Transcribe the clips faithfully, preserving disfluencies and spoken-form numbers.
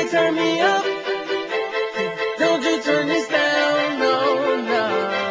you turn me up? Don't you turn this down, no, no.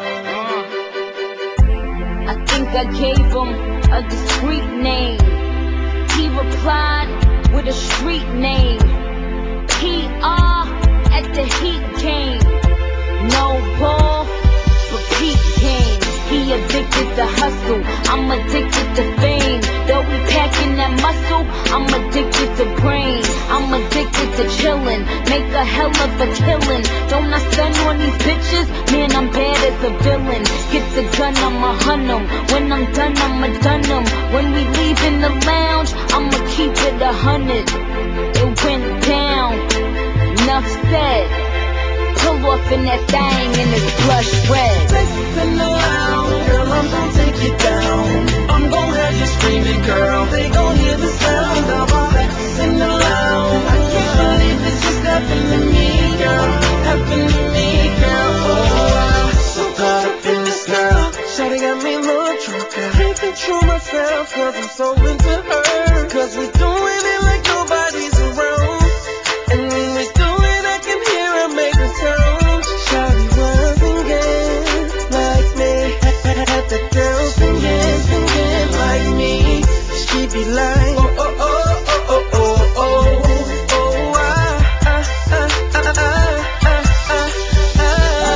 I think I gave him a discreet name. He replied with a street name. P R at the Heat game. No ball, repeat game. He addicted to hustle, I'm addicted to fame. Though we packing that muscle, I'm addicted to brain. I'm addicted to chillin', make a hell of a killin'. Don't I stun on these bitches? Man, I'm bad as a villain. Get the gun, I'ma hunt 'em. When I'm done, I'ma done 'em. When we leave in the lounge, I'ma keep it a hundred. It went down, enough said. Pull off in that thing and it's blush red. Sex in the lounge, girl, I'm gon' take you down. I'm gon' have you screaming, girl. They gon' hear the sound of our sex in the lounge. I can't believe this just happened to me, girl. Happened to me, girl. Oh, I'm so caught up in this girl. Shawty got me a little drunk. I can't control myself, cause I'm so into her. Cause we're doing it like nobody's around. And when we do it, I can hear her make a sound. Shawty wasn't good like me. Had the girl singing, singing like me. She be like, oh, oh, oh, oh, oh, oh, oh, oh, ah, ah, ah, ah, ah, ah, ah.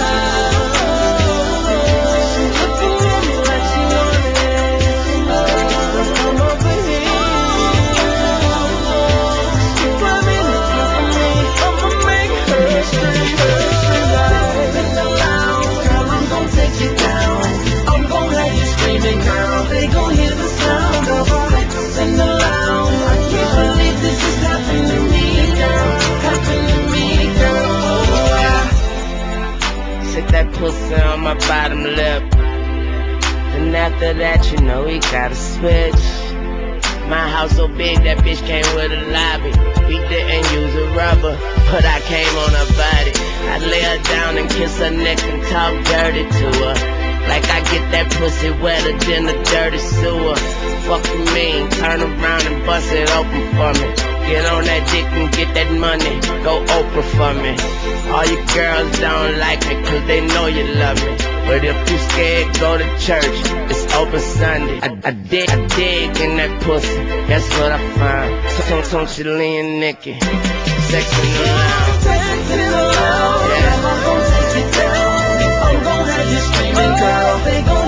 She looking at me like she wanted to come over here. She climbing in top of me, I'ma make her scream, her scream like in the lounge. Girl, I'm gon' take you down. I'm gon' have you screaming, girl. They gon' hear the sound of our sex in the lounge. I can't believe this just happened to me, girl. Happened to me, girl. Oh, yeah. Sit that pussy on my bottom lip. Then after that, you know we gotta switch. My house so big that bitch came with a lobby. We didn't use a rubber, but I came on her body. I lay her down and kiss her neck and talk dirty to her. Like I get that pussy wetter than a dirty sewer. Fuck you mean, turn around and bust it open for me. Get on that dick and get that money, go Oprah for me. All you girls don't like me cause they know you love me. But if you scared, go to church, it's open Sunday. I, I dig, I dig in that pussy, that's what I find. Some, some Chillian Nicky, sex in the lounge. Sex in the lounge. Yeah. I'm gon' take you down. I'm gon' have you screaming, girl. They gon'